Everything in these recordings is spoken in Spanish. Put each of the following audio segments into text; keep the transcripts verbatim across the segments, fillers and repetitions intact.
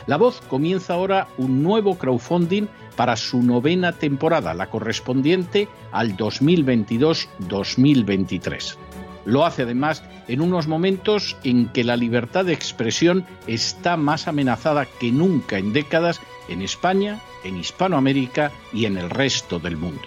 La Voz comienza ahora un nuevo crowdfunding para su novena temporada, la correspondiente al dos mil veintidós dos mil veintitrés. Lo hace además en unos momentos en que la libertad de expresión está más amenazada que nunca en décadas en España, en Hispanoamérica y en el resto del mundo.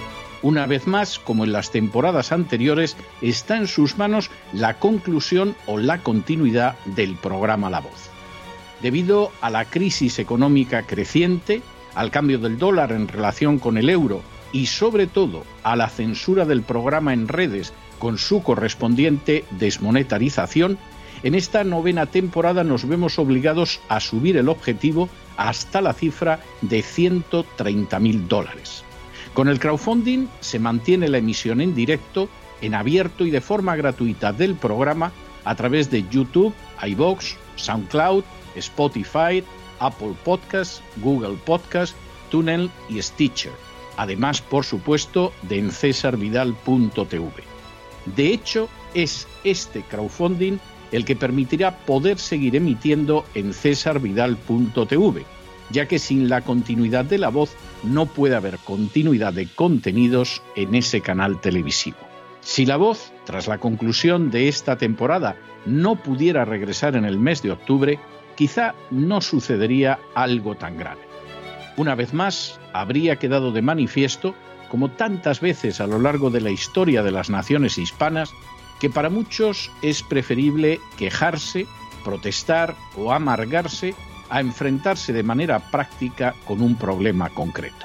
Una vez más, como en las temporadas anteriores, está en sus manos la conclusión o la continuidad del programa La Voz. Debido a la crisis económica creciente, al cambio del dólar en relación con el euro y sobre todo a la censura del programa en redes con su correspondiente desmonetarización, en esta novena temporada nos vemos obligados a subir el objetivo hasta la cifra de ciento treinta mil dólares. Con el crowdfunding se mantiene la emisión en directo, en abierto y de forma gratuita del programa a través de YouTube, iVoox, SoundCloud, Spotify, Apple Podcasts, Google Podcasts, TuneIn y Stitcher. Además, por supuesto, de en cesar vidal punto t v. De hecho, es este crowdfunding el que permitirá poder seguir emitiendo en cesar vidal punto t v, ya que sin la continuidad de La Voz no puede haber continuidad de contenidos en ese canal televisivo. Si La Voz, tras la conclusión de esta temporada, no pudiera regresar en el mes de octubre, quizá no sucedería algo tan grave. Una vez más, habría quedado de manifiesto, como tantas veces a lo largo de la historia de las naciones hispanas, que para muchos es preferible quejarse, protestar o amargarse a enfrentarse de manera práctica con un problema concreto.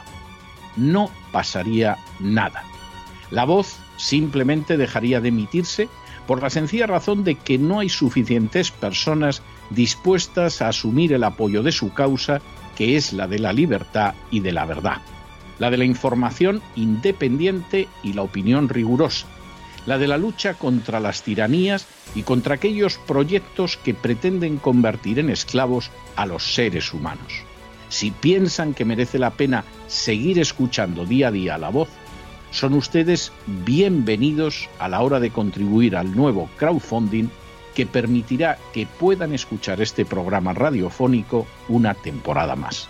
No pasaría nada. La Voz simplemente dejaría de emitirse por la sencilla razón de que no hay suficientes personas dispuestas a asumir el apoyo de su causa, que es la de la libertad y de la verdad, la de la información independiente y la opinión rigurosa, la de la lucha contra las tiranías y contra aquellos proyectos que pretenden convertir en esclavos a los seres humanos. Si piensan que merece la pena seguir escuchando día a día La Voz, son ustedes bienvenidos a la hora de contribuir al nuevo crowdfunding que permitirá que puedan escuchar este programa radiofónico una temporada más.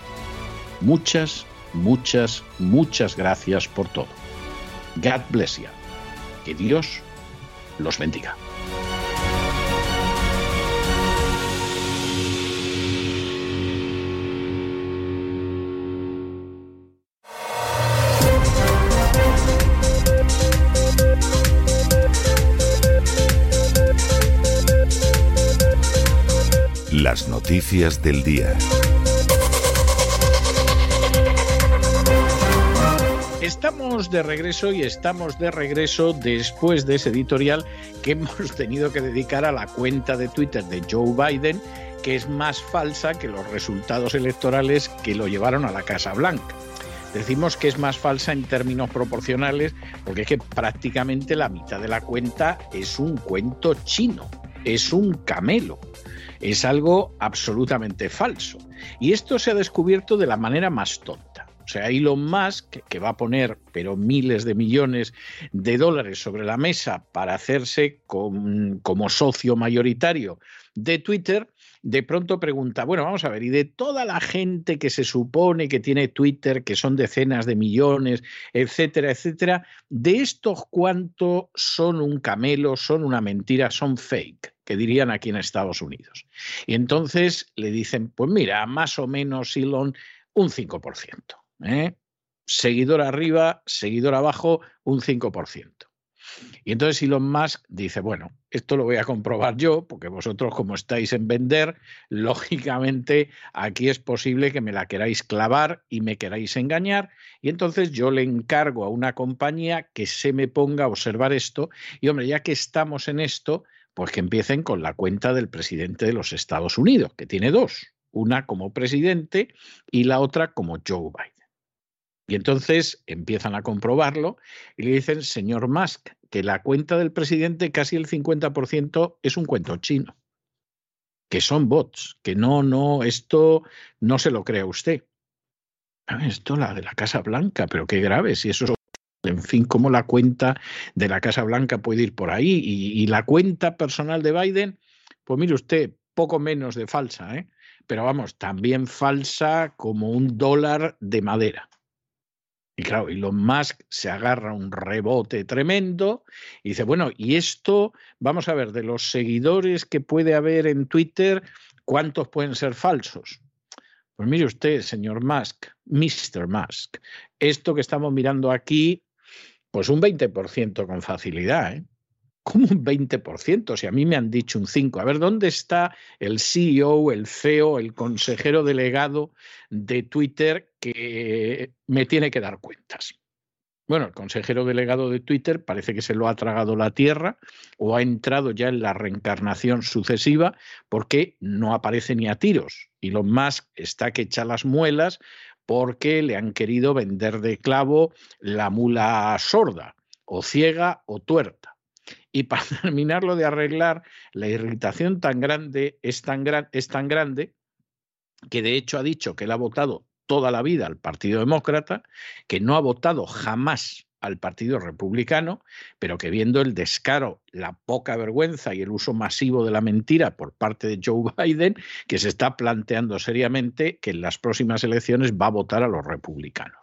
Muchas, muchas, muchas gracias por todo. God bless you. Que Dios los bendiga. Las noticias del día. Estamos de regreso y estamos de regreso después de ese editorial que hemos tenido que dedicar a la cuenta de Twitter de Joe Biden, que es más falsa que los resultados electorales que lo llevaron a la Casa Blanca. Decimos que es más falsa en términos proporcionales porque es que prácticamente la mitad de la cuenta es un cuento chino, es un camelo. Es algo absolutamente falso. Y esto se ha descubierto de la manera más tonta. O sea, Elon Musk, que, que va a poner pero miles de millones de dólares sobre la mesa para hacerse con, como socio mayoritario de Twitter, de pronto pregunta, bueno, vamos a ver, y de toda la gente que se supone que tiene Twitter, que son decenas de millones, etcétera, etcétera, ¿de estos cuántos son un camelo, son una mentira, son fake? Que dirían aquí en Estados Unidos. Y entonces le dicen, pues mira, más o menos, Elon, un cinco por ciento. ¿eh? Seguidor arriba, seguidor abajo, un cinco por ciento. Y entonces Elon Musk dice, bueno, esto lo voy a comprobar yo, porque vosotros como estáis en vender, lógicamente aquí es posible que me la queráis clavar y me queráis engañar, y entonces yo le encargo a una compañía que se me ponga a observar esto, y hombre, ya que estamos en esto, pues que empiecen con la cuenta del presidente de los Estados Unidos, que tiene dos, una como presidente y la otra como Joe Biden. Y entonces empiezan a comprobarlo y le dicen, señor Musk, que la cuenta del presidente casi el cincuenta por ciento es un cuento chino, que son bots, que no, no, esto no se lo crea usted. Esto la de la Casa Blanca, pero qué grave, si eso es... En fin, cómo la cuenta de la Casa Blanca puede ir por ahí. Y, y la cuenta personal de Biden, pues mire usted, poco menos de falsa, ¿eh? pero vamos, también falsa como un dólar de madera. Y claro, Elon Musk se agarra un rebote tremendo y dice, bueno, y esto, vamos a ver, de los seguidores que puede haber en Twitter, ¿cuántos pueden ser falsos? Pues mire usted, señor Musk, mister Musk, esto que estamos mirando aquí, pues un veinte por ciento con facilidad, ¿eh? ¿Cómo un veinte por ciento? Si a mí me han dicho un cinco por ciento. A ver, ¿dónde está el C E O, el C E O, el consejero delegado de Twitter que me tiene que dar cuentas? Bueno, el consejero delegado de Twitter parece que se lo ha tragado la tierra o ha entrado ya en la reencarnación sucesiva porque no aparece ni a tiros. Elon Musk está que echa las muelas porque le han querido vender de clavo la mula sorda, o ciega o tuerta. Y para terminarlo de arreglar, la irritación tan grande es tan, gran, es tan grande que de hecho ha dicho que él ha votado toda la vida al Partido Demócrata, que no ha votado jamás al Partido Republicano, pero que viendo el descaro, la poca vergüenza y el uso masivo de la mentira por parte de Joe Biden, que se está planteando seriamente que en las próximas elecciones va a votar a los republicanos.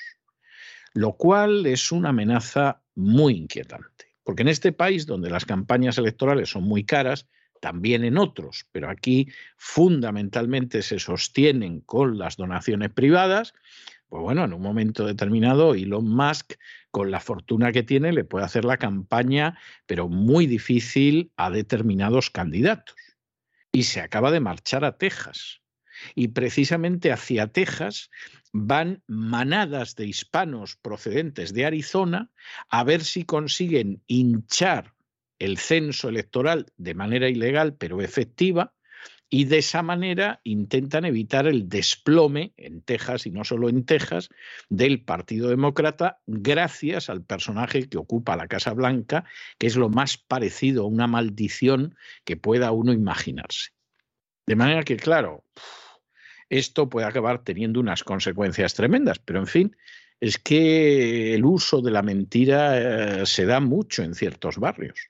Lo cual es una amenaza muy inquietante. Porque en este país, donde las campañas electorales son muy caras, también en otros, pero aquí fundamentalmente se sostienen con las donaciones privadas, pues bueno, en un momento determinado Elon Musk, con la fortuna que tiene, le puede hacer la campaña, pero muy difícil a determinados candidatos. Y se acaba de marchar a Texas. Y precisamente hacia Texas van manadas de hispanos procedentes de Arizona a ver si consiguen hinchar el censo electoral de manera ilegal pero efectiva, y de esa manera intentan evitar el desplome en Texas, y no solo en Texas, del Partido Demócrata gracias al personaje que ocupa la Casa Blanca, que es lo más parecido a una maldición que pueda uno imaginarse. De manera que, claro, esto puede acabar teniendo unas consecuencias tremendas, pero en fin, es que el uso de la mentira eh, se da mucho en ciertos barrios.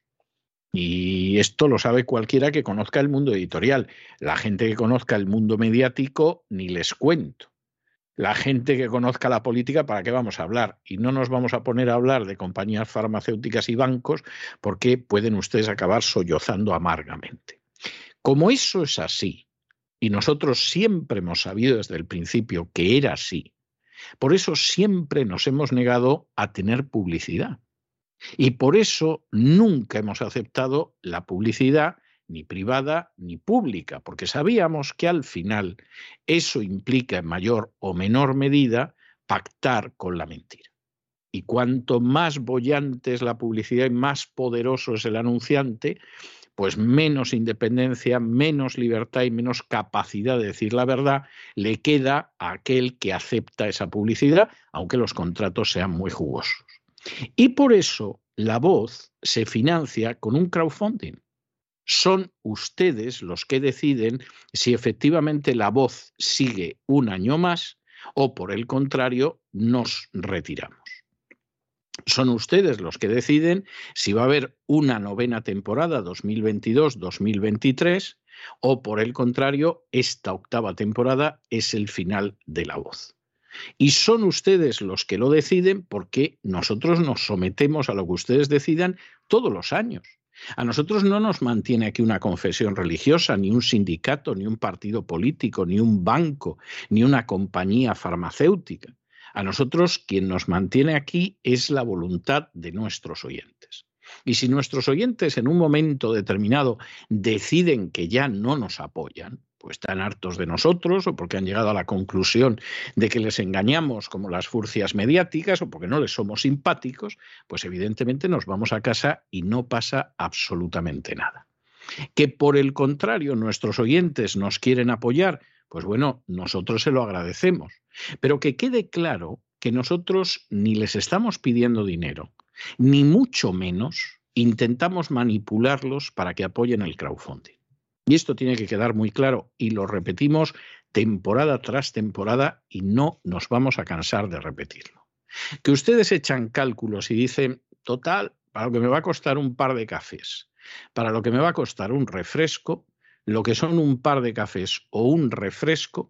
Y esto lo sabe cualquiera que conozca el mundo editorial. La gente que conozca el mundo mediático, ni les cuento. La gente que conozca la política, ¿para qué vamos a hablar? Y no nos vamos a poner a hablar de compañías farmacéuticas y bancos, porque pueden ustedes acabar sollozando amargamente. Como eso es así, y nosotros siempre hemos sabido desde el principio que era así, por eso siempre nos hemos negado a tener publicidad. Y por eso nunca hemos aceptado la publicidad ni privada ni pública, porque sabíamos que al final eso implica en mayor o menor medida pactar con la mentira. Y cuanto más boyante es la publicidad y más poderoso es el anunciante, pues menos independencia, menos libertad y menos capacidad de decir la verdad le queda a aquel que acepta esa publicidad, aunque los contratos sean muy jugosos. Y por eso La Voz se financia con un crowdfunding. Son ustedes los que deciden si efectivamente La Voz sigue un año más o, por el contrario, nos retiramos. Son ustedes los que deciden si va a haber una novena temporada dos mil veintidós dos mil veintitrés o, por el contrario, esta octava temporada es el final de La Voz. Y son ustedes los que lo deciden, porque nosotros nos sometemos a lo que ustedes decidan todos los años. A nosotros no nos mantiene aquí una confesión religiosa, ni un sindicato, ni un partido político, ni un banco, ni una compañía farmacéutica. A nosotros quien nos mantiene aquí es la voluntad de nuestros oyentes. Y si nuestros oyentes en un momento determinado deciden que ya no nos apoyan, pues están hartos de nosotros, o porque han llegado a la conclusión de que les engañamos como las furcias mediáticas, o porque no les somos simpáticos, pues evidentemente nos vamos a casa y no pasa absolutamente nada. Que por el contrario nuestros oyentes nos quieren apoyar, pues bueno, nosotros se lo agradecemos. Pero que quede claro que nosotros ni les estamos pidiendo dinero, ni mucho menos intentamos manipularlos para que apoyen el crowdfunding. Y esto tiene que quedar muy claro, y lo repetimos temporada tras temporada y no nos vamos a cansar de repetirlo. Que ustedes echan cálculos y dicen, total, para lo que me va a costar un par de cafés, para lo que me va a costar un refresco, lo que son un par de cafés o un refresco,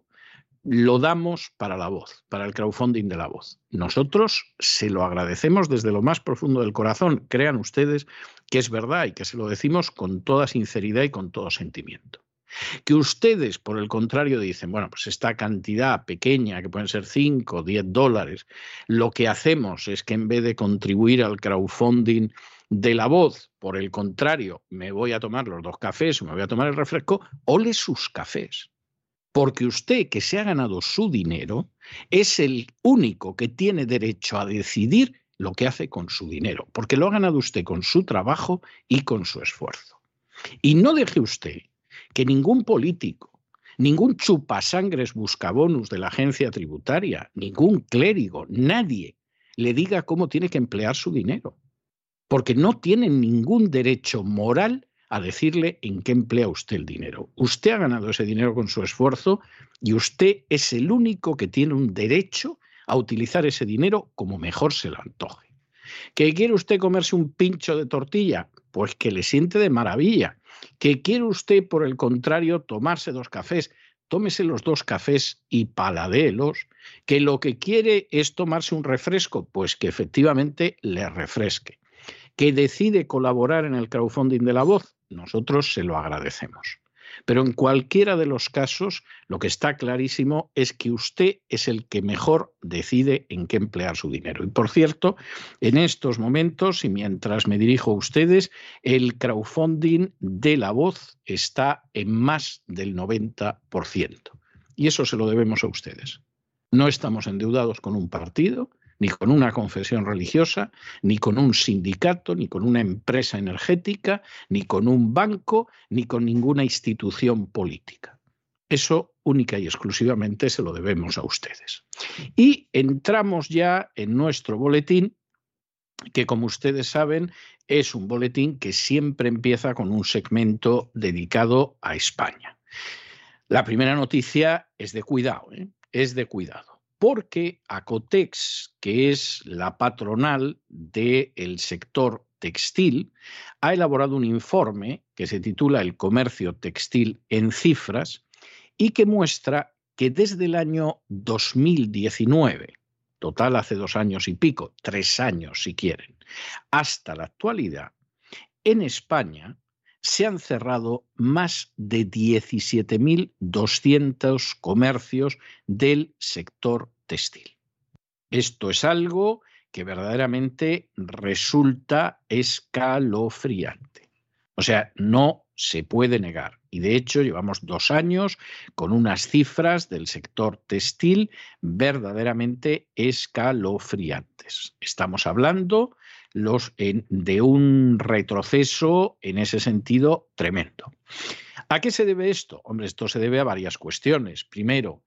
lo damos para la voz, para el crowdfunding de la voz. Nosotros se lo agradecemos desde lo más profundo del corazón. Crean ustedes que es verdad y que se lo decimos con toda sinceridad y con todo sentimiento. Que ustedes, por el contrario, dicen, bueno, pues esta cantidad pequeña, que pueden ser cinco o diez dólares, lo que hacemos es que en vez de contribuir al crowdfunding de la voz, por el contrario, me voy a tomar los dos cafés o me voy a tomar el refresco, ole sus cafés. Porque usted, que se ha ganado su dinero, es el único que tiene derecho a decidir lo que hace con su dinero, porque lo ha ganado usted con su trabajo y con su esfuerzo. Y no deje usted que ningún político, ningún chupasangres buscabonus de la agencia tributaria, ningún clérigo, nadie le diga cómo tiene que emplear su dinero, porque no tienen ningún derecho moral a decirle en qué emplea usted el dinero. Usted ha ganado ese dinero con su esfuerzo y usted es el único que tiene un derecho a utilizar ese dinero como mejor se le antoje. ¿Que quiere usted comerse un pincho de tortilla? Pues que le siente de maravilla. ¿Que quiere usted, por el contrario, tomarse dos cafés? Tómese los dos cafés y paladéelos. ¿Que lo que quiere es tomarse un refresco? Pues que efectivamente le refresque. ¿Que decide colaborar en el crowdfunding de la voz? Nosotros se lo agradecemos. Pero en cualquiera de los casos, lo que está clarísimo es que usted es el que mejor decide en qué emplear su dinero. Y por cierto, en estos momentos, y mientras me dirijo a ustedes, el crowdfunding de la voz está en más del noventa por ciento. Y eso se lo debemos a ustedes. No estamos endeudados con un partido, ni con una confesión religiosa, ni con un sindicato, ni con una empresa energética, ni con un banco, ni con ninguna institución política. Eso única y exclusivamente se lo debemos a ustedes. Y entramos ya en nuestro boletín, que como ustedes saben es un boletín que siempre empieza con un segmento dedicado a España. La primera noticia es de cuidado, ¿eh? es de cuidado. Porque Acotex, que es la patronal del sector textil, ha elaborado un informe que se titula El comercio textil en cifras y que muestra que desde el año dos mil diecinueve, total hace dos años y pico, tres años si quieren, hasta la actualidad, en España se han cerrado más de diecisiete mil doscientos comercios del sector textil. Esto es algo que verdaderamente resulta escalofriante. O sea, no se puede negar. Y de hecho llevamos dos años con unas cifras del sector textil verdaderamente escalofriantes. Estamos hablando los, en, de un retroceso en ese sentido tremendo. ¿A qué se debe esto? Hombre, esto se debe a varias cuestiones. Primero,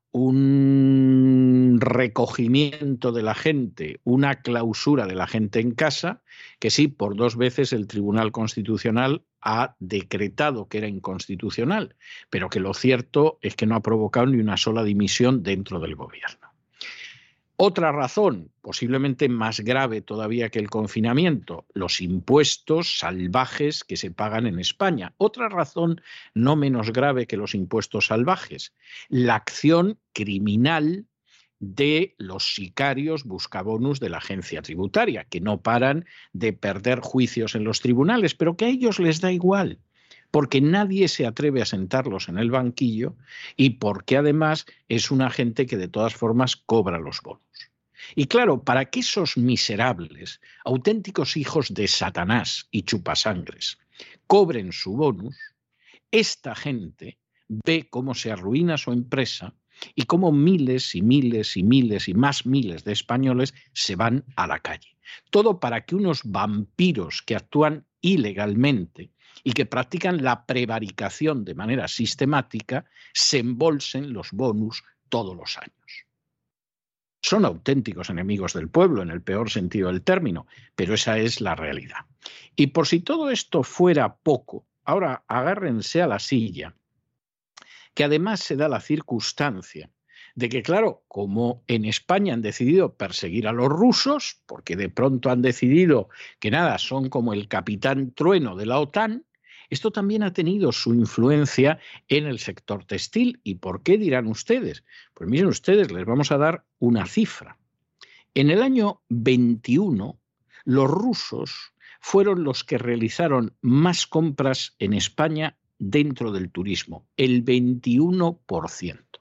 un recogimiento de la gente, una clausura de la gente en casa, que sí, por dos veces el Tribunal Constitucional ha decretado que era inconstitucional, pero que lo cierto es que no ha provocado ni una sola dimisión dentro del gobierno. Otra razón, posiblemente más grave todavía que el confinamiento, los impuestos salvajes que se pagan en España. Otra razón no menos grave que los impuestos salvajes, la acción criminal de los sicarios buscabonus de la agencia tributaria, que no paran de perder juicios en los tribunales, pero que a ellos les da igual, porque nadie se atreve a sentarlos en el banquillo y porque además es una gente que de todas formas cobra los bonos. Y claro, para que esos miserables, auténticos hijos de Satanás y chupasangres, cobren su bonus, esta gente ve cómo se arruina su empresa y cómo miles y miles y miles y más miles de españoles se van a la calle. Todo para que unos vampiros que actúan ilegalmente y que practican la prevaricación de manera sistemática se embolsen los bonus todos los años. Son auténticos enemigos del pueblo, en el peor sentido del término, pero esa es la realidad. Y por si todo esto fuera poco, ahora agárrense a la silla, que además se da la circunstancia de que, claro, como en España han decidido perseguir a los rusos, porque de pronto han decidido que nada, son como el capitán trueno de la OTAN, esto también ha tenido su influencia en el sector textil. ¿Y por qué, dirán ustedes? Pues miren ustedes, les vamos a dar una cifra. En el año veintiuno, los rusos fueron los que realizaron más compras en España dentro del turismo, el veintiuno por ciento.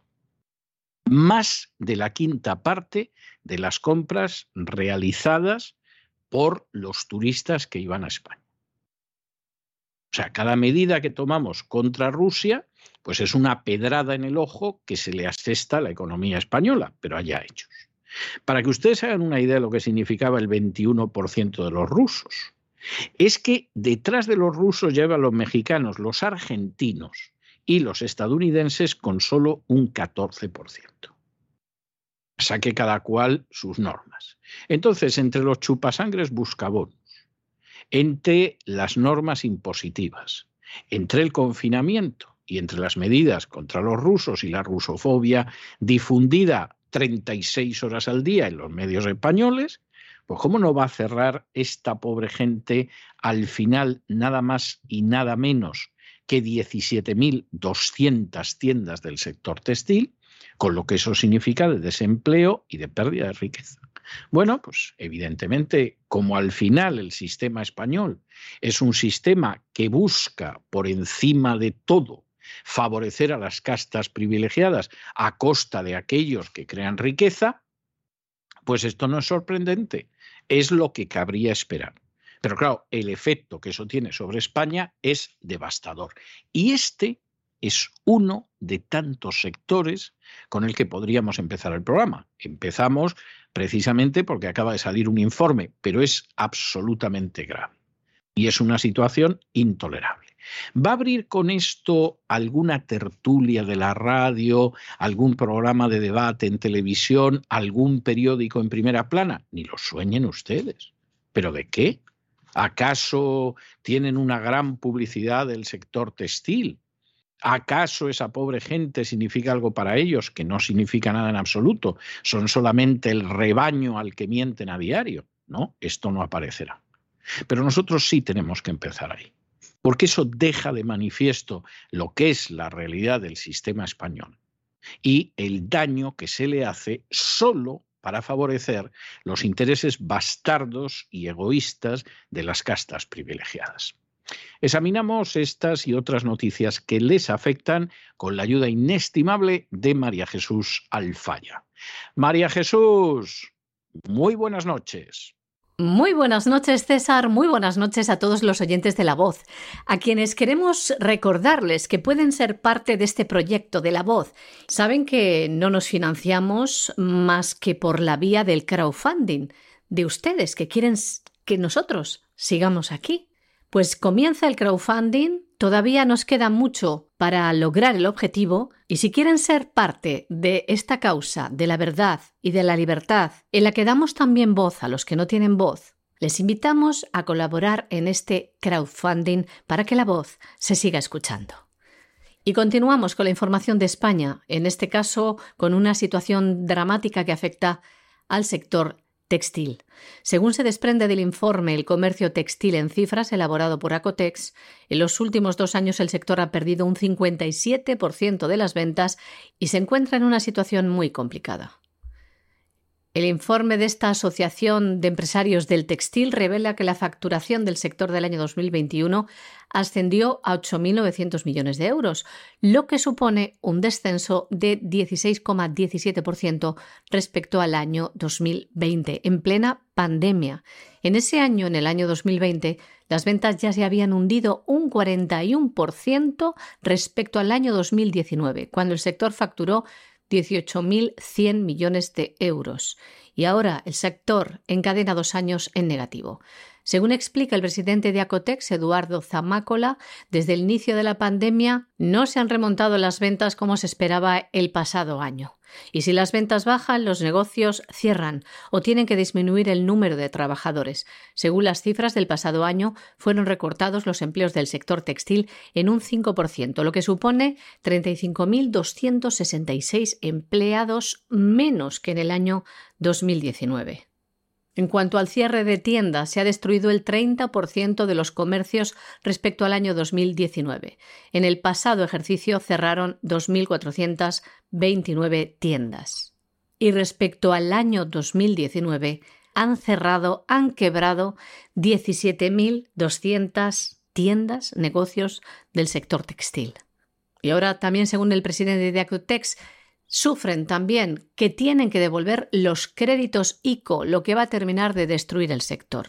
Más de la quinta parte de las compras realizadas por los turistas que iban a España. O sea, cada medida que tomamos contra Rusia, pues es una pedrada en el ojo que se le asesta a la economía española, pero haya hechos. Para que ustedes hagan una idea de lo que significaba el veintiuno por ciento de los rusos, es que detrás de los rusos llevan los mexicanos, los argentinos y los estadounidenses con solo un catorce por ciento. Saque cada cual sus normas. Entonces, entre los chupasangres buscabonos, entre las normas impositivas, entre el confinamiento y entre las medidas contra los rusos y la rusofobia difundida treinta y seis horas al día en los medios españoles, pues ¿cómo no va a cerrar esta pobre gente al final nada más y nada menos que diecisiete mil doscientas tiendas del sector textil, con lo que eso significa de desempleo y de pérdida de riqueza? Bueno, pues evidentemente, como al final el sistema español es un sistema que busca por encima de todo favorecer a las castas privilegiadas a costa de aquellos que crean riqueza, pues esto no es sorprendente, es lo que cabría esperar. Pero claro, el efecto que eso tiene sobre España es devastador. Y este es uno de tantos sectores con el que podríamos empezar el programa. Empezamos precisamente porque acaba de salir un informe, pero es absolutamente grave. Y es una situación intolerable. ¿Va a abrir con esto alguna tertulia de la radio, algún programa de debate en televisión, algún periódico en primera plana? Ni lo sueñen ustedes. ¿Pero de qué? ¿Acaso tienen una gran publicidad del sector textil? ¿Acaso esa pobre gente significa algo para ellos? Que no significa nada en absoluto. Son solamente el rebaño al que mienten a diario. No, esto no aparecerá. Pero nosotros sí tenemos que empezar ahí, porque eso deja de manifiesto lo que es la realidad del sistema español y el daño que se le hace solo para favorecer los intereses bastardos y egoístas de las castas privilegiadas. Examinamos estas y otras noticias que les afectan con la ayuda inestimable de María Jesús Alfaya. María Jesús, muy buenas noches. Muy buenas noches, César. Muy buenas noches a todos los oyentes de La Voz, a quienes queremos recordarles que pueden ser parte de este proyecto de La Voz. Saben que no nos financiamos más que por la vía del crowdfunding de ustedes, que quieren que nosotros sigamos aquí. Pues comienza el crowdfunding, todavía nos queda mucho para lograr el objetivo y si quieren ser parte de esta causa de la verdad y de la libertad, en la que damos también voz a los que no tienen voz, les invitamos a colaborar en este crowdfunding para que la voz se siga escuchando. Y continuamos con la información de España, en este caso con una situación dramática que afecta al sector textil. Según se desprende del informe El comercio textil en cifras elaborado por Acotex, en los últimos dos años el sector ha perdido un cincuenta y siete por ciento de las ventas y se encuentra en una situación muy complicada. El informe de esta Asociación de Empresarios del Textil revela que la facturación del sector del año dos mil veintiuno ascendió a ocho mil novecientos millones de euros, lo que supone un descenso de dieciséis coma diecisiete por ciento respecto al año dos mil veinte, en plena pandemia. En ese año, en el año dos mil veinte, las ventas ya se habían hundido un cuarenta y uno por ciento respecto al año dos mil diecinueve, cuando el sector facturó dieciocho mil cien millones de euros. Y ahora el sector encadena dos años en negativo. Según explica el presidente de Acotex, Eduardo Zamácola, desde el inicio de la pandemia no se han remontado las ventas como se esperaba el pasado año. Y si las ventas bajan, los negocios cierran o tienen que disminuir el número de trabajadores. Según las cifras del pasado año, fueron recortados los empleos del sector textil en un cinco por ciento, lo que supone treinta y cinco mil doscientos sesenta y seis empleados menos que en el año dos mil diecinueve. En cuanto al cierre de tiendas, se ha destruido el treinta por ciento de los comercios respecto al año dos mil diecinueve. En el pasado ejercicio cerraron dos mil cuatrocientas veintinueve tiendas. Y respecto al año dos mil diecinueve, han cerrado, han quebrado diecisiete mil doscientas tiendas, negocios del sector textil. Y ahora también, según el presidente de Acutex, sufren también que tienen que devolver los créditos ICO, lo que va a terminar de destruir el sector.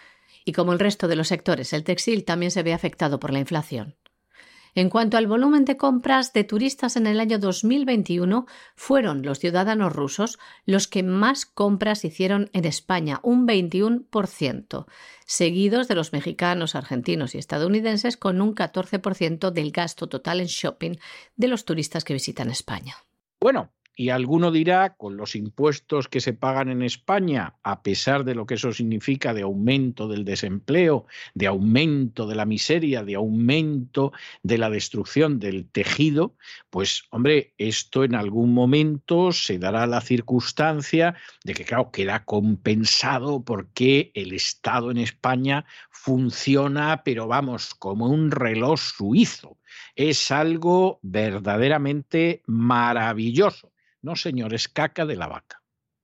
Y como el resto de los sectores, el textil también se ve afectado por la inflación. En cuanto al volumen de compras de turistas en el año dos mil veintiuno, fueron los ciudadanos rusos los que más compras hicieron en España, un veintiuno por ciento, seguidos de los mexicanos, argentinos y estadounidenses con un catorce por ciento del gasto total en shopping de los turistas que visitan España. Bueno, y alguno dirá, con los impuestos que se pagan en España, a pesar de lo que eso significa de aumento del desempleo, de aumento de la miseria, de aumento de la destrucción del tejido, pues hombre, esto en algún momento se dará la circunstancia de que, claro, queda compensado porque el Estado en España funciona, pero vamos, como un reloj suizo. Es algo verdaderamente maravilloso. No, señor, es caca de la vaca.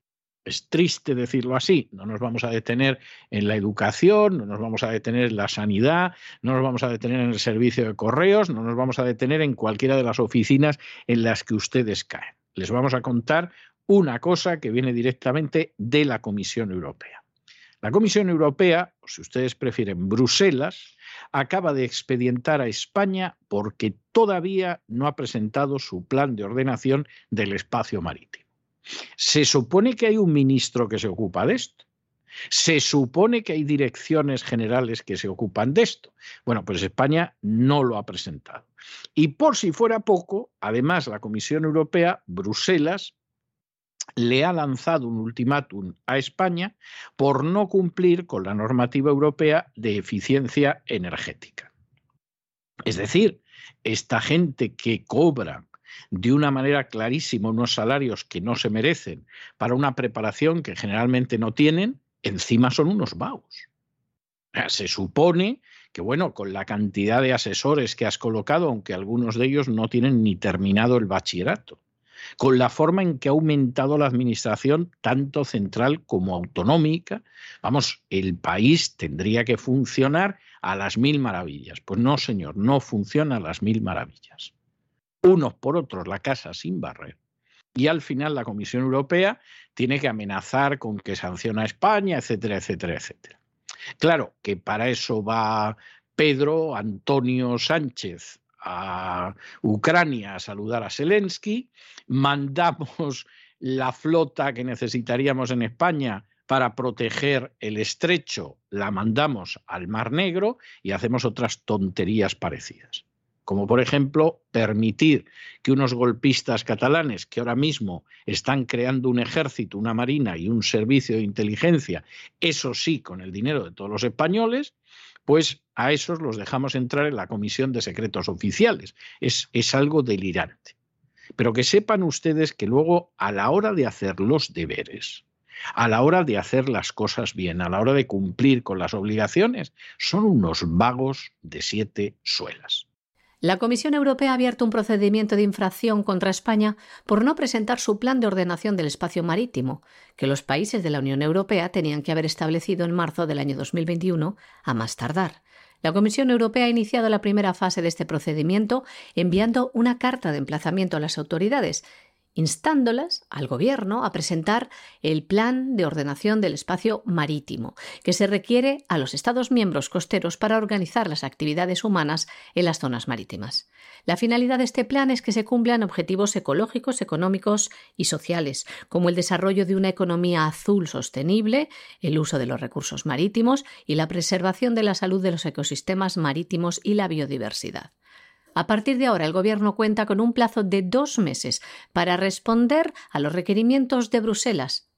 Es triste decirlo así. No nos vamos a detener en la educación, no nos vamos a detener en la sanidad, no nos vamos a detener en el servicio de correos, no nos vamos a detener en cualquiera de las oficinas en las que ustedes caen. Les vamos a contar una cosa que viene directamente de la Comisión Europea. La Comisión Europea, o si ustedes prefieren Bruselas, acaba de expedientar a España porque todavía no ha presentado su plan de ordenación del espacio marítimo. Se supone que hay un ministro que se ocupa de esto. Se supone que hay direcciones generales que se ocupan de esto. Bueno, pues España no lo ha presentado. Y por si fuera poco, además la Comisión Europea, Bruselas, le ha lanzado un ultimátum a España por no cumplir con la normativa europea de eficiencia energética. Es decir, esta gente que cobra de una manera clarísima unos salarios que no se merecen para una preparación que generalmente no tienen, encima son unos vagos. Se supone que, bueno, con la cantidad de asesores que has colocado, aunque algunos de ellos no tienen ni terminado el bachillerato, con la forma en que ha aumentado la administración tanto central como autonómica, vamos, el país tendría que funcionar a las mil maravillas. Pues no, señor, no funciona a las mil maravillas. Unos por otros, la casa sin barrer. Y al final la Comisión Europea tiene que amenazar con que sanciona a España, etcétera, etcétera, etcétera. Claro que para eso va Pedro Antonio Sánchez a Ucrania a saludar a Zelensky, mandamos la flota que necesitaríamos en España para proteger el estrecho, la mandamos al Mar Negro y hacemos otras tonterías parecidas. Como por ejemplo permitir que unos golpistas catalanes que ahora mismo están creando un ejército, una marina y un servicio de inteligencia, eso sí con el dinero de todos los españoles, pues a esos los dejamos entrar en la Comisión de Secretos Oficiales. Es, es algo delirante. Pero que sepan ustedes que luego a la hora de hacer los deberes, a la hora de hacer las cosas bien, a la hora de cumplir con las obligaciones, son unos vagos de siete suelas. La Comisión Europea ha abierto un procedimiento de infracción contra España por no presentar su plan de ordenación del espacio marítimo, que los países de la Unión Europea tenían que haber establecido en marzo del año dos mil veintiuno, a más tardar. La Comisión Europea ha iniciado la primera fase de este procedimiento enviando una carta de emplazamiento a las autoridades, instándolas al Gobierno a presentar el plan de ordenación del espacio marítimo, que se requiere a los Estados miembros costeros para organizar las actividades humanas en las zonas marítimas. La finalidad de este plan es que se cumplan objetivos ecológicos, económicos y sociales, como el desarrollo de una economía azul sostenible, el uso de los recursos marítimos y la preservación de la salud de los ecosistemas marítimos y la biodiversidad. A partir de ahora, el Gobierno cuenta con un plazo de dos meses para responder a los requerimientos de Bruselas.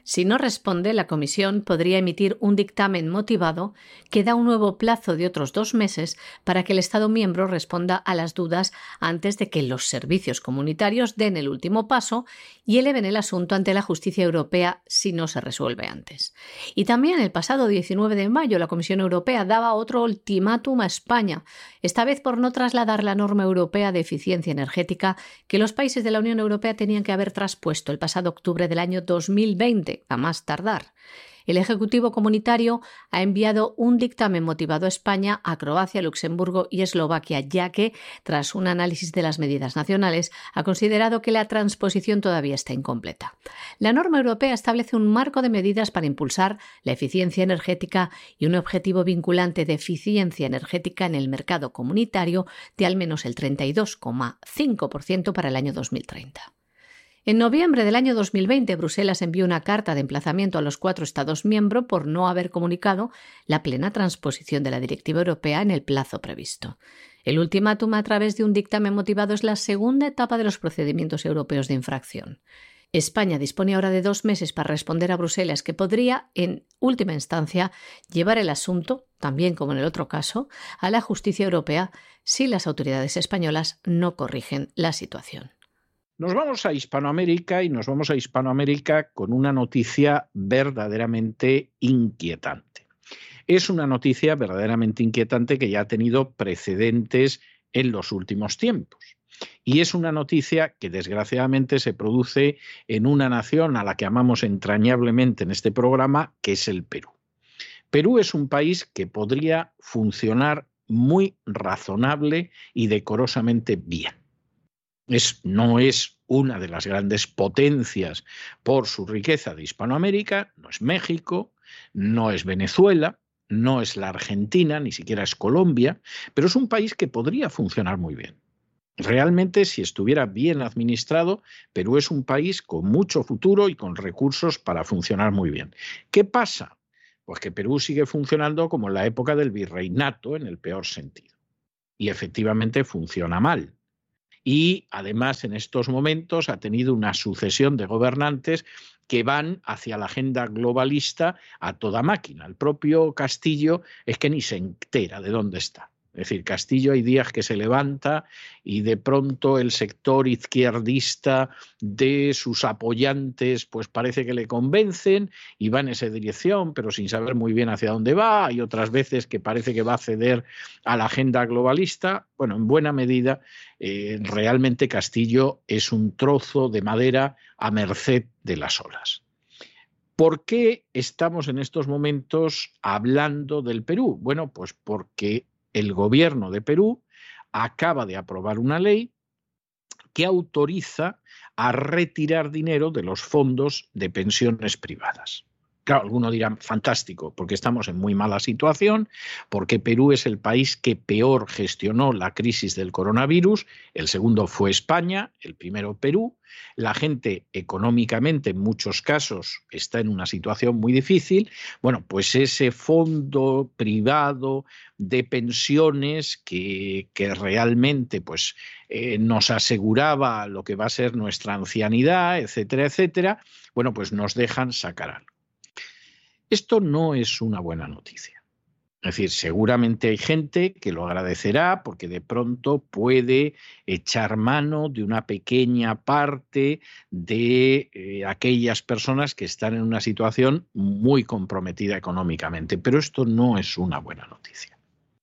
Si no responde, la Comisión podría emitir un dictamen motivado que da un nuevo plazo de otros dos meses para que el Estado miembro responda a las dudas antes de que los servicios comunitarios den el último paso y eleven el asunto ante la justicia europea si no se resuelve antes. Y también el pasado diecinueve de mayo la Comisión Europea daba otro ultimátum a España, esta vez por no trasladar la norma europea de eficiencia energética que los países de la Unión Europea tenían que haber traspuesto el pasado octubre del año dos mil veinte. A más tardar. El Ejecutivo Comunitario ha enviado un dictamen motivado a España, a Croacia, Luxemburgo y Eslovaquia, ya que, tras un análisis de las medidas nacionales, ha considerado que la transposición todavía está incompleta. La norma europea establece un marco de medidas para impulsar la eficiencia energética y un objetivo vinculante de eficiencia energética en el mercado comunitario de al menos el treinta y dos coma cinco por ciento para el año dos mil treinta. En noviembre del año dos mil veinte, Bruselas envió una carta de emplazamiento a los cuatro Estados miembros por no haber comunicado la plena transposición de la Directiva Europea en el plazo previsto. El ultimátum a través de un dictamen motivado es la segunda etapa de los procedimientos europeos de infracción. España dispone ahora de dos meses para responder a Bruselas, que podría, en última instancia, llevar el asunto, también como en el otro caso, a la justicia europea si las autoridades españolas no corrigen la situación. Nos vamos a Hispanoamérica y nos vamos a Hispanoamérica con una noticia verdaderamente inquietante. Es una noticia verdaderamente inquietante que ya ha tenido precedentes en los últimos tiempos. Y es una noticia que desgraciadamente se produce en una nación a la que amamos entrañablemente en este programa, que es el Perú. Perú es un país que podría funcionar muy razonable y decorosamente bien. Es, no es una de las grandes potencias por su riqueza de Hispanoamérica, no es México, no es Venezuela, no es la Argentina, ni siquiera es Colombia, pero es un país que podría funcionar muy bien. Realmente, si estuviera bien administrado, Perú es un país con mucho futuro y con recursos para funcionar muy bien. ¿Qué pasa? Pues que Perú sigue funcionando como en la época del virreinato, en el peor sentido. Y efectivamente funciona mal. Y además en estos momentos ha tenido una sucesión de gobernantes que van hacia la agenda globalista a toda máquina. El propio Castillo es que ni se entera de dónde está. Es decir, Castillo hay días que se levanta y de pronto el sector izquierdista de sus apoyantes pues parece que le convencen y va en esa dirección, pero sin saber muy bien hacia dónde va. Hay otras veces que parece que va a ceder a la agenda globalista. Bueno, en buena medida, eh, realmente Castillo es un trozo de madera a merced de las olas. ¿Por qué estamos en estos momentos hablando del Perú? Bueno, pues porque el gobierno de Perú acaba de aprobar una ley que autoriza a retirar dinero de los fondos de pensiones privadas. Claro, algunos dirán, fantástico, porque estamos en muy mala situación, porque Perú es el país que peor gestionó la crisis del coronavirus, el segundo fue España, el primero Perú. La gente económicamente en muchos casos está en una situación muy difícil. Bueno, pues ese fondo privado de pensiones que, que realmente pues, eh, nos aseguraba lo que va a ser nuestra ancianidad, etcétera, etcétera, bueno, pues nos dejan sacar algo. Esto no es una buena noticia. Es decir, seguramente hay gente que lo agradecerá porque de pronto puede echar mano de una pequeña parte de eh, aquellas personas que están en una situación muy comprometida económicamente. Pero esto no es una buena noticia.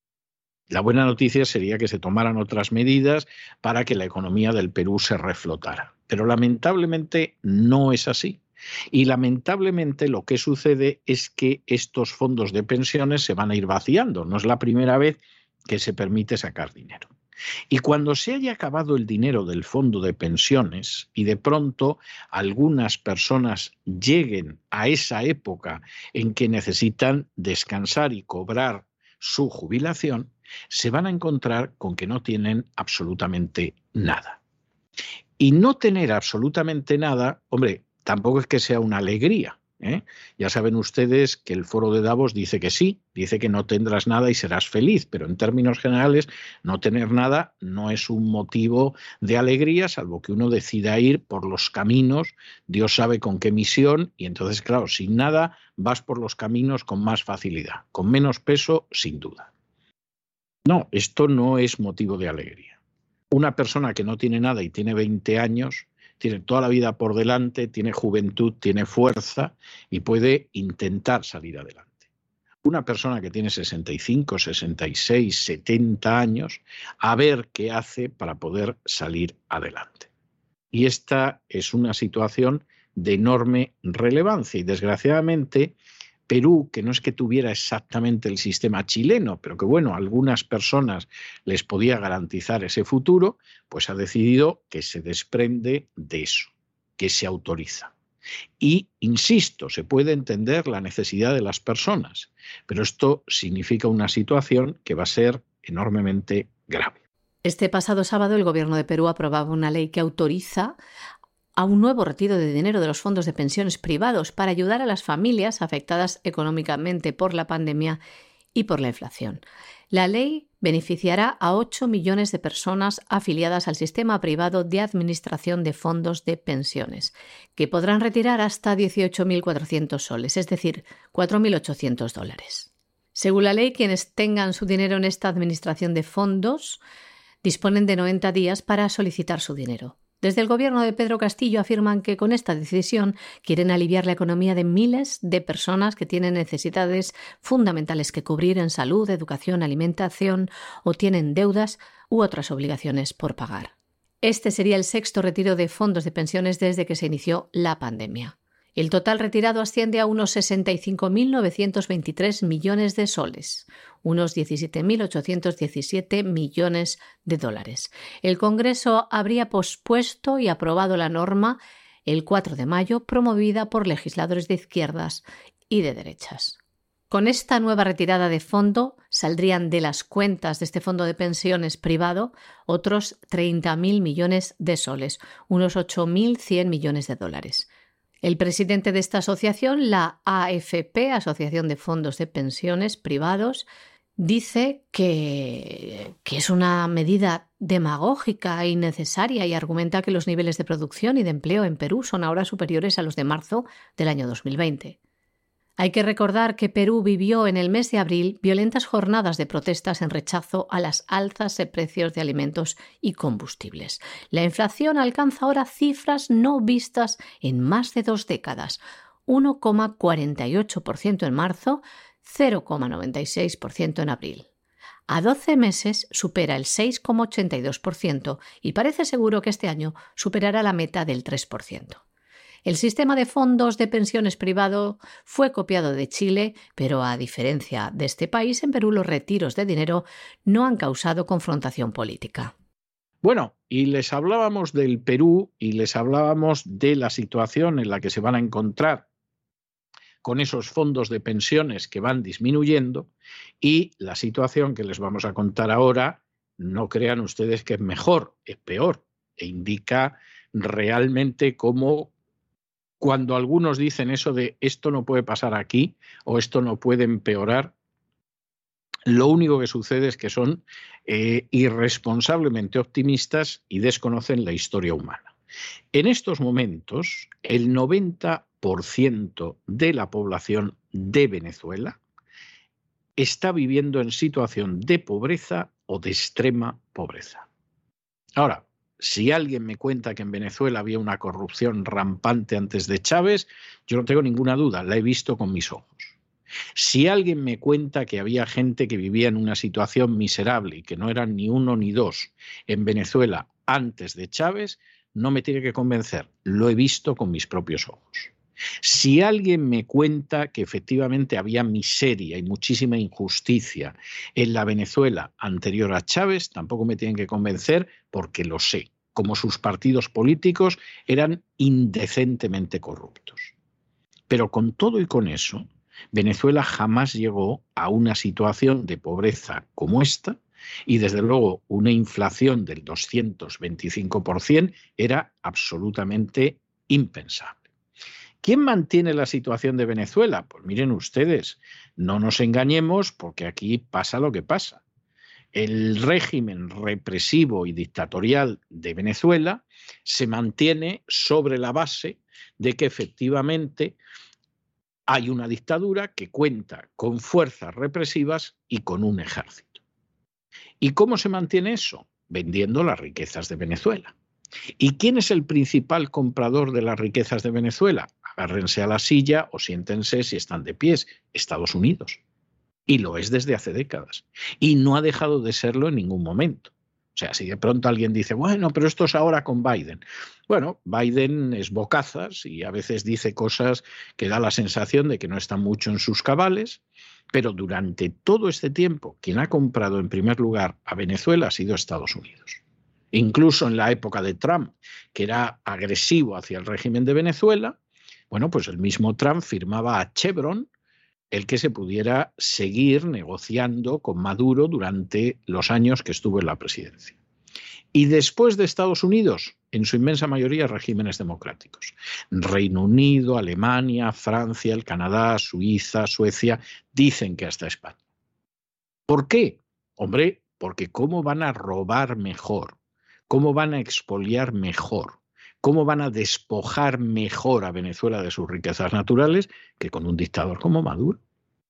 La buena noticia sería que se tomaran otras medidas para que la economía del Perú se reflotara. Pero lamentablemente no es así. Y lamentablemente lo que sucede es que estos fondos de pensiones se van a ir vaciando. No es la primera vez que se permite sacar dinero. Y cuando se haya acabado el dinero del fondo de pensiones y de pronto algunas personas lleguen a esa época en que necesitan descansar y cobrar su jubilación, se van a encontrar con que no tienen absolutamente nada. Y no tener absolutamente nada, hombre, tampoco es que sea una alegría, ¿eh? Ya saben ustedes que el foro de Davos dice que sí, dice que no tendrás nada y serás feliz, pero en términos generales no tener nada no es un motivo de alegría, salvo que uno decida ir por los caminos, Dios sabe con qué misión, y entonces, claro, sin nada vas por los caminos con más facilidad, con menos peso, sin duda. No, esto no es motivo de alegría. Una persona que no tiene nada y tiene veinte años, tiene toda la vida por delante, tiene juventud, tiene fuerza y puede intentar salir adelante. Una persona que tiene sesenta y cinco, sesenta y seis, setenta años, a ver qué hace para poder salir adelante. Y esta es una situación de enorme relevancia y, desgraciadamente, Perú, que no es que tuviera exactamente el sistema chileno, pero que, bueno, a algunas personas les podía garantizar ese futuro, pues ha decidido que se desprende de eso, que se autoriza. Y, insisto, se puede entender la necesidad de las personas, pero esto significa una situación que va a ser enormemente grave. Este pasado sábado el Gobierno de Perú aprobaba una ley que autoriza a un nuevo retiro de dinero de los fondos de pensiones privados para ayudar a las familias afectadas económicamente por la pandemia y por la inflación. La ley beneficiará a ocho millones de personas afiliadas al sistema privado de administración de fondos de pensiones, que podrán retirar hasta dieciocho mil cuatrocientos soles, es decir, cuatro mil ochocientos dólares. Según la ley, quienes tengan su dinero en esta administración de fondos disponen de noventa días para solicitar su dinero. Desde el gobierno de Pedro Castillo afirman que con esta decisión quieren aliviar la economía de miles de personas que tienen necesidades fundamentales que cubrir en salud, educación, alimentación o tienen deudas u otras obligaciones por pagar. Este sería el sexto retiro de fondos de pensiones desde que se inició la pandemia. El total retirado asciende a unos sesenta y cinco mil novecientos veintitrés millones de soles, unos diecisiete mil ochocientos diecisiete millones de dólares. El Congreso habría pospuesto y aprobado la norma el cuatro de mayo, promovida por legisladores de izquierdas y de derechas. Con esta nueva retirada de fondo saldrían de las cuentas de este fondo de pensiones privado otros treinta mil millones de soles, unos ocho mil cien millones de dólares. El presidente de esta asociación, la A F P, Asociación de Fondos de Pensiones Privados, dice que, que es una medida demagógica e innecesaria y argumenta que los niveles de producción y de empleo en Perú son ahora superiores a los de marzo del año dos mil veinte. Hay que recordar que Perú vivió en el mes de abril violentas jornadas de protestas en rechazo a las alzas de precios de alimentos y combustibles. La inflación alcanza ahora cifras no vistas en más de dos décadas, uno coma cuarenta y ocho por ciento en marzo, cero coma noventa y seis por ciento en abril. A doce meses supera el seis coma ochenta y dos por ciento y parece seguro que este año superará la meta del tres por ciento. El sistema de fondos de pensiones privado fue copiado de Chile, pero a diferencia de este país, en Perú los retiros de dinero no han causado confrontación política. Bueno, y les hablábamos del Perú y les hablábamos de la situación en la que se van a encontrar con esos fondos de pensiones que van disminuyendo, y la situación que les vamos a contar ahora, no crean ustedes que es mejor, es peor, e indica realmente cómo, cuando algunos dicen eso de esto no puede pasar aquí o esto no puede empeorar, lo único que sucede es que son eh, irresponsablemente optimistas y desconocen la historia humana. En estos momentos, el noventa por ciento de la población de Venezuela está viviendo en situación de pobreza o de extrema pobreza. Ahora, si alguien me cuenta que en Venezuela había una corrupción rampante antes de Chávez, yo no tengo ninguna duda, la he visto con mis ojos. Si alguien me cuenta que había gente que vivía en una situación miserable y que no eran ni uno ni dos en Venezuela antes de Chávez, no me tiene que convencer, lo he visto con mis propios ojos. Si alguien me cuenta que efectivamente había miseria y muchísima injusticia en la Venezuela anterior a Chávez, tampoco me tienen que convencer porque lo sé, como sus partidos políticos eran indecentemente corruptos. Pero con todo y con eso, Venezuela jamás llegó a una situación de pobreza como esta, y desde luego una inflación del doscientos veinticinco por ciento era absolutamente impensable. ¿Quién mantiene la situación de Venezuela? Pues miren ustedes, no nos engañemos porque aquí pasa lo que pasa. El régimen represivo y dictatorial de Venezuela se mantiene sobre la base de que efectivamente hay una dictadura que cuenta con fuerzas represivas y con un ejército. ¿Y cómo se mantiene eso? Vendiendo las riquezas de Venezuela. ¿Y quién es el principal comprador de las riquezas de Venezuela? Agárrense a la silla o siéntense si están de pies. Estados Unidos. Y lo es desde hace décadas. Y no ha dejado de serlo en ningún momento. O sea, si de pronto alguien dice, bueno, pero esto es ahora con Biden. Bueno, Biden es bocazas y a veces dice cosas que da la sensación de que no está mucho en sus cabales, pero durante todo este tiempo quien ha comprado en primer lugar a Venezuela ha sido Estados Unidos. Incluso en la época de Trump, que era agresivo hacia el régimen de Venezuela, bueno, pues el mismo Trump firmaba a Chevron el que se pudiera seguir negociando con Maduro durante los años que estuvo en la presidencia. Y después de Estados Unidos, en su inmensa mayoría regímenes democráticos. Reino Unido, Alemania, Francia, el Canadá, Suiza, Suecia, dicen que hasta España. ¿Por qué? Hombre, porque ¿cómo van a robar mejor? ¿Cómo van a expoliar mejor? ¿Cómo van a despojar mejor a Venezuela de sus riquezas naturales que con un dictador como Maduro?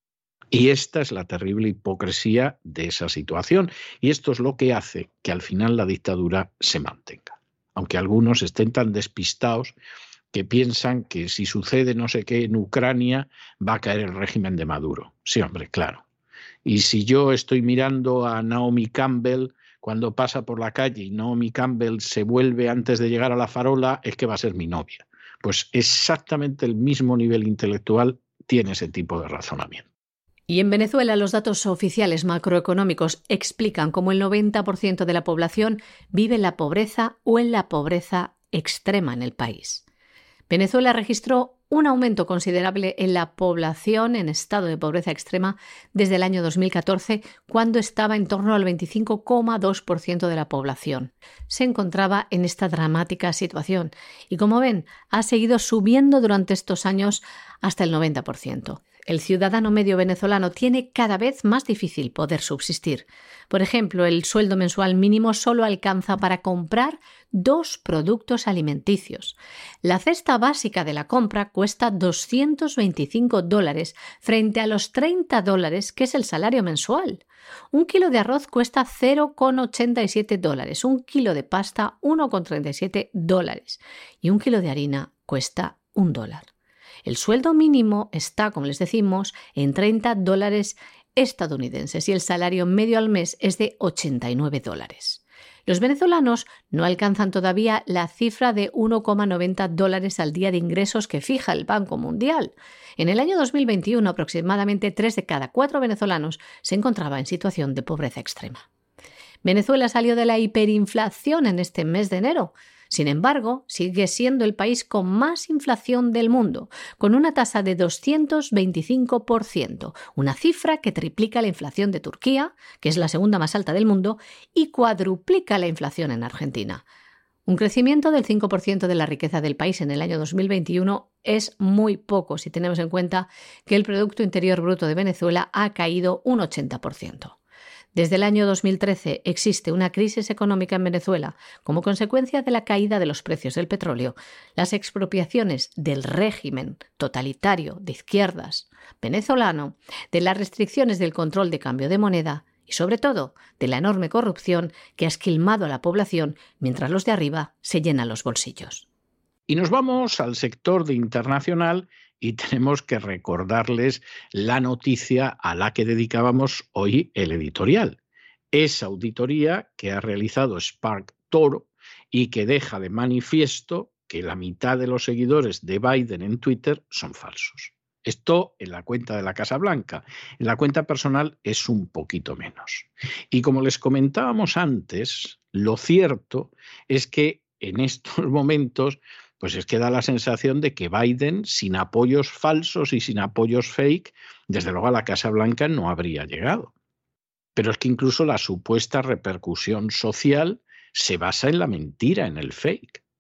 Y esta es la terrible hipocresía de esa situación. Y esto es lo que hace que al final la dictadura se mantenga. Aunque algunos estén tan despistados que piensan que si sucede no sé qué en Ucrania va a caer el régimen de Maduro. Sí, hombre, claro. Y si yo estoy mirando a Naomi Campbell cuando pasa por la calle y Naomi Campbell se vuelve antes de llegar a la farola, es que va a ser mi novia. Pues exactamente el mismo nivel intelectual tiene ese tipo de razonamiento. Y en Venezuela los datos oficiales macroeconómicos explican cómo el noventa por ciento de la población vive en la pobreza o en la pobreza extrema en el país. Venezuela registró un aumento considerable en la población en estado de pobreza extrema desde el año dos mil catorce, cuando estaba en torno al veinticinco coma dos por ciento de la población. Se encontraba en esta dramática situación y, como ven, ha seguido subiendo durante estos años hasta el noventa por ciento. El ciudadano medio venezolano tiene cada vez más difícil poder subsistir. Por ejemplo, el sueldo mensual mínimo solo alcanza para comprar dos productos alimenticios. La cesta básica de la compra cuesta doscientos veinticinco dólares frente a los treinta dólares que es el salario mensual. Un kilo de arroz cuesta cero coma ochenta y siete dólares, un kilo de pasta uno coma treinta y siete dólares y un kilo de harina cuesta un dólar. El sueldo mínimo está, como les decimos, en treinta dólares estadounidenses y el salario medio al mes es de ochenta y nueve dólares. Los venezolanos no alcanzan todavía la cifra de uno coma noventa dólares al día de ingresos que fija el Banco Mundial. En el año dos mil veintiuno, aproximadamente tres de cada cuatro venezolanos se encontraba en situación de pobreza extrema. Venezuela salió de la hiperinflación en este mes de enero. Sin embargo, sigue siendo el país con más inflación del mundo, con una tasa de doscientos veinticinco por ciento, una cifra que triplica la inflación de Turquía, que es la segunda más alta del mundo, y cuadruplica la inflación en Argentina. Un crecimiento del cinco por ciento de la riqueza del país en el año dos mil veintiuno es muy poco si tenemos en cuenta que el Producto Interior Bruto de Venezuela ha caído un ochenta por ciento. Desde el año dos mil trece existe una crisis económica en Venezuela como consecuencia de la caída de los precios del petróleo, las expropiaciones del régimen totalitario de izquierdas venezolano, de las restricciones del control de cambio de moneda y, sobre todo, de la enorme corrupción que ha esquilmado a la población mientras los de arriba se llenan los bolsillos. Y nos vamos al sector de internacional y tenemos que recordarles la noticia a la que dedicábamos hoy el editorial. Esa auditoría que ha realizado Spark Toro y que deja de manifiesto que la mitad de los seguidores de Biden en Twitter son falsos. Esto en la cuenta de la Casa Blanca. En la cuenta personal es un poquito menos. Y como les comentábamos antes, lo cierto es que en estos momentos pues es que da la sensación de que Biden, sin apoyos falsos y sin apoyos fake, desde luego a la Casa Blanca no habría llegado. Pero es que incluso la supuesta repercusión social se basa en la mentira, en el fake.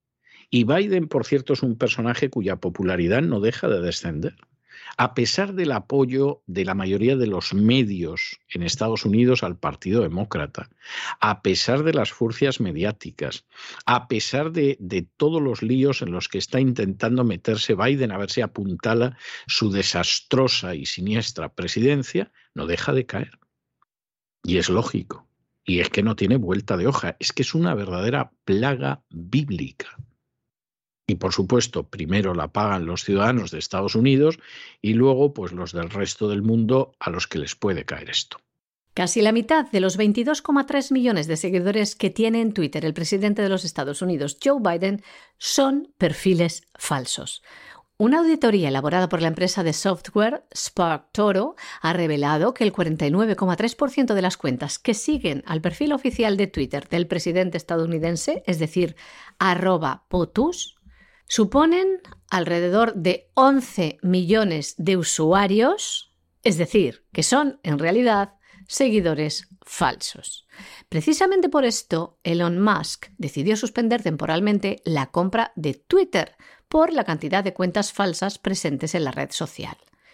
Y Biden, por cierto, es un personaje cuya popularidad no deja de descender. A pesar del apoyo de la mayoría de los medios en Estados Unidos al Partido Demócrata, a pesar de las furcias mediáticas, a pesar de, de todos los líos en los que está intentando meterse Biden a ver si apuntala su desastrosa y siniestra presidencia, no deja de caer. Y es lógico. Y es que no tiene vuelta de hoja. Es que es una verdadera plaga bíblica. Y por supuesto, primero la pagan los ciudadanos de Estados Unidos y luego pues los del resto del mundo a los que les puede caer esto. Casi la mitad de los veintidós coma tres millones de seguidores que tiene en Twitter el presidente de los Estados Unidos, Joe Biden, son perfiles falsos. Una auditoría elaborada por la empresa de software SparkToro ha revelado que el cuarenta y nueve coma tres por ciento de las cuentas que siguen al perfil oficial de Twitter del presidente estadounidense, es decir, arroba POTUS, suponen alrededor de once millones de usuarios, es decir, que son en realidad seguidores falsos. Precisamente por esto, Elon Musk decidió suspender temporalmente la compra de Twitter por la cantidad de cuentas falsas presentes en la red social.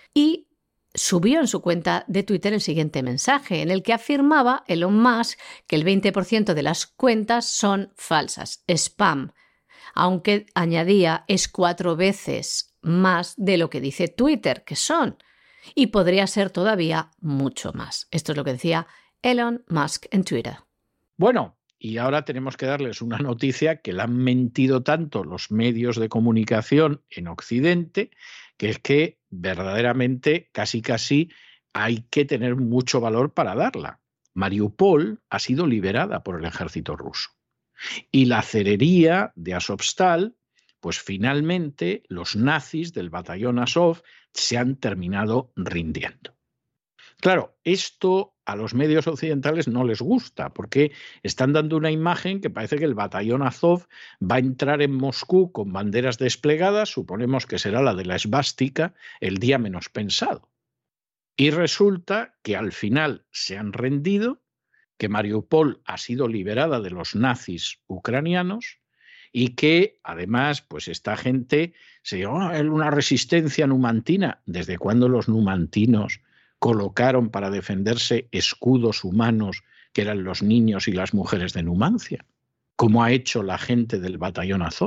Y subió en su cuenta de Twitter el siguiente mensaje, en el que afirmaba Elon Musk que el veinte por ciento de las cuentas son falsas, spam, aunque añadía es cuatro veces más de lo que dice Twitter, que son, y podría ser todavía mucho más. Esto es lo que decía Elon Musk en Twitter. Bueno, y ahora tenemos que darles una noticia que le han mentido tanto los medios de comunicación en Occidente, que es que verdaderamente casi casi hay que tener mucho valor para darla. Mariupol ha sido liberada por el ejército ruso. Y la cerería de Azovstal, pues finalmente los nazis del batallón Azov se han terminado rindiendo. Claro, esto a los medios occidentales no les gusta porque están dando una imagen que parece que el batallón Azov va a entrar en Moscú con banderas desplegadas, suponemos que será la de la esvástica, el día menos pensado. Y resulta que al final se han rendido, que Mariupol ha sido liberada de los nazis ucranianos y que además pues esta gente se dice, oh, es una resistencia numantina. ¿Desde cuándo los numantinos colocaron para defenderse escudos humanos que eran los niños y las mujeres de Numancia? ¿Cómo ha hecho la gente del batallón Azov?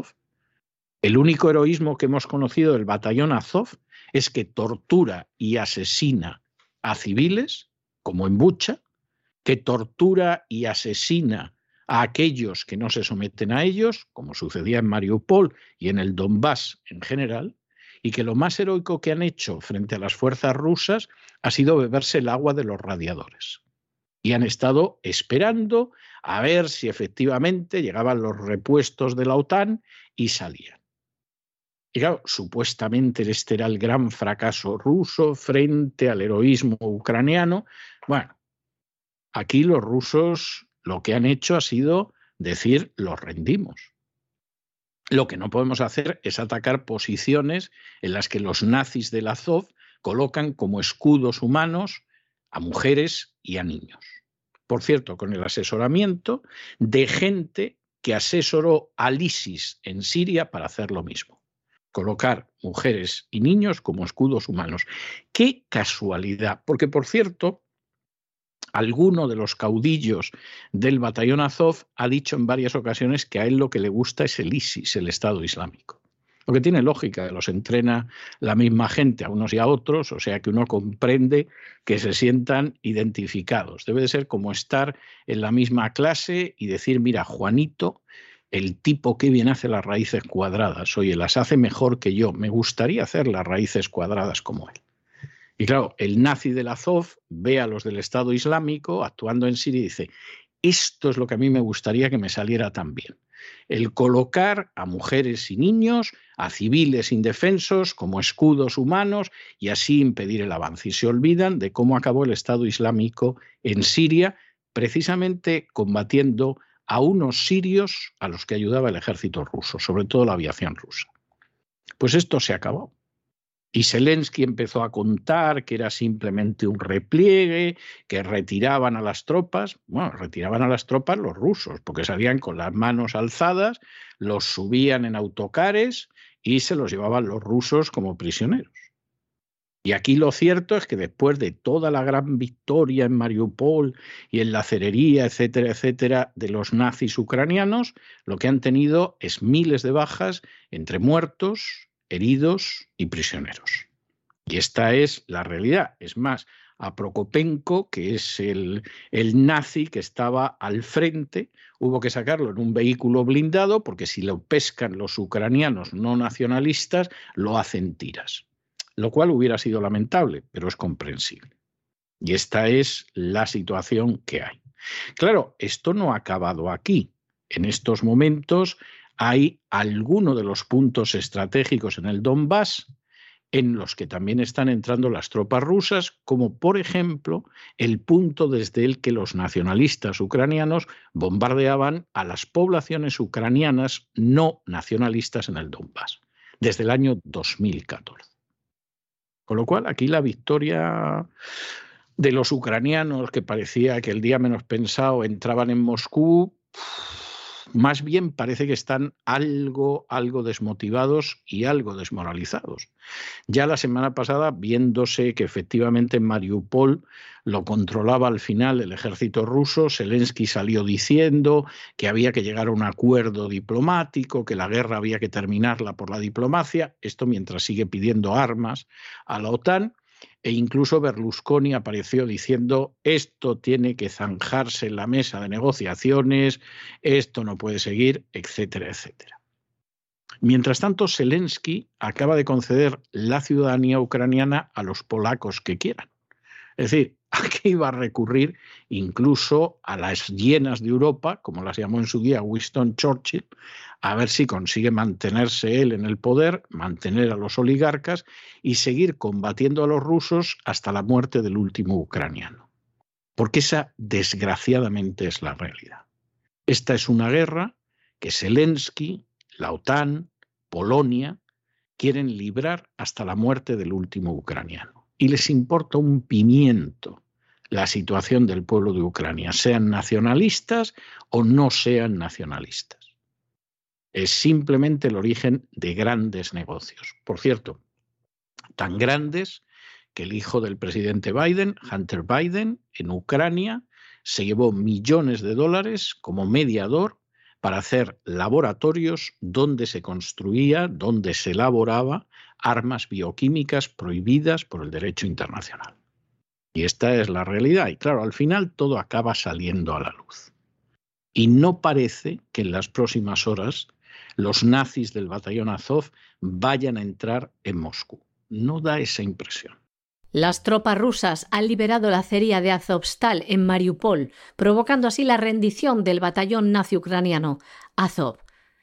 El único heroísmo que hemos conocido del batallón Azov es que tortura y asesina a civiles, como en Bucha, que tortura y asesina a aquellos que no se someten a ellos, como sucedía en Mariupol y en el Donbass en general, y que lo más heroico que han hecho frente a las fuerzas rusas ha sido beberse el agua de los radiadores. Y han estado esperando a ver si efectivamente llegaban los repuestos de la OTAN y salían. Y claro, supuestamente este era el gran fracaso ruso frente al heroísmo ucraniano. Bueno, aquí los rusos lo que han hecho ha sido decir, los rendimos. Lo que no podemos hacer es atacar posiciones en las que los nazis del Azov colocan como escudos humanos a mujeres y a niños. Por cierto, con el asesoramiento de gente que asesoró al ISIS en Siria para hacer lo mismo. Colocar mujeres y niños como escudos humanos. ¡Qué casualidad! Porque, por cierto, alguno de los caudillos del batallón Azov ha dicho en varias ocasiones que a él lo que le gusta es el ISIS, el Estado Islámico. Lo que tiene lógica, los entrena la misma gente a unos y a otros, o sea que uno comprende que se sientan identificados. Debe de ser como estar en la misma clase y decir, mira, Juanito, el tipo que bien hace las raíces cuadradas, oye, las hace mejor que yo, me gustaría hacer las raíces cuadradas como él. Y claro, el nazi del Azov ve a los del Estado Islámico actuando en Siria y dice, esto es lo que a mí me gustaría que me saliera también. El colocar a mujeres y niños, a civiles indefensos como escudos humanos y así impedir el avance. Y se olvidan de cómo acabó el Estado Islámico en Siria, precisamente combatiendo a unos sirios a los que ayudaba el ejército ruso, sobre todo la aviación rusa. Pues esto se acabó. Y Zelensky empezó a contar que era simplemente un repliegue, que retiraban a las tropas. Bueno, retiraban a las tropas los rusos, porque salían con las manos alzadas, los subían en autocares y se los llevaban los rusos como prisioneros. Y aquí lo cierto es que después de toda la gran victoria en Mariupol y en la acerería, etcétera, etcétera, de los nazis ucranianos, lo que han tenido es miles de bajas entre muertos, heridos y prisioneros. Y esta es la realidad. Es más, a Prokopenko, que es el, el nazi que estaba al frente, hubo que sacarlo en un vehículo blindado porque si lo pescan los ucranianos no nacionalistas, lo hacen tiras. Lo cual hubiera sido lamentable, pero es comprensible. Y esta es la situación que hay. Claro, esto no ha acabado aquí. En estos momentos hay algunos de los puntos estratégicos en el Donbass en los que también están entrando las tropas rusas, como por ejemplo el punto desde el que los nacionalistas ucranianos bombardeaban a las poblaciones ucranianas no nacionalistas en el Donbass, desde el año dos mil catorce. Con lo cual, aquí la victoria de los ucranianos, que parecía que el día menos pensado entraban en Moscú, más bien parece que están algo, algo desmotivados y algo desmoralizados. Ya la semana pasada, viéndose que efectivamente en Mariupol lo controlaba al final el ejército ruso, Zelensky salió diciendo que había que llegar a un acuerdo diplomático, que la guerra había que terminarla por la diplomacia, esto mientras sigue pidiendo armas a la OTAN. E incluso Berlusconi apareció diciendo esto tiene que zanjarse en la mesa de negociaciones, esto no puede seguir, etcétera, etcétera. Mientras tanto, Zelensky acaba de conceder la ciudadanía ucraniana a los polacos que quieran. Es decir, aquí va a recurrir incluso a las hienas de Europa, como las llamó en su día Winston Churchill, a ver si consigue mantenerse él en el poder, mantener a los oligarcas y seguir combatiendo a los rusos hasta la muerte del último ucraniano. Porque esa, desgraciadamente, es la realidad. Esta es una guerra que Zelensky, la OTAN, Polonia, quieren librar hasta la muerte del último ucraniano. Y les importa un pimiento la situación del pueblo de Ucrania, sean nacionalistas o no sean nacionalistas. Es simplemente el origen de grandes negocios. Por cierto, tan grandes que el hijo del presidente Biden, Hunter Biden, en Ucrania, se llevó millones de dólares como mediador para hacer laboratorios donde se construía, donde se elaboraba armas bioquímicas prohibidas por el derecho internacional. Y esta es la realidad. Y claro, al final todo acaba saliendo a la luz. Y no parece que en las próximas horas los nazis del batallón Azov vayan a entrar en Moscú. No da esa impresión. Las tropas rusas han liberado la acería de Azovstal en Mariupol, provocando así la rendición del batallón nazi ucraniano Azov.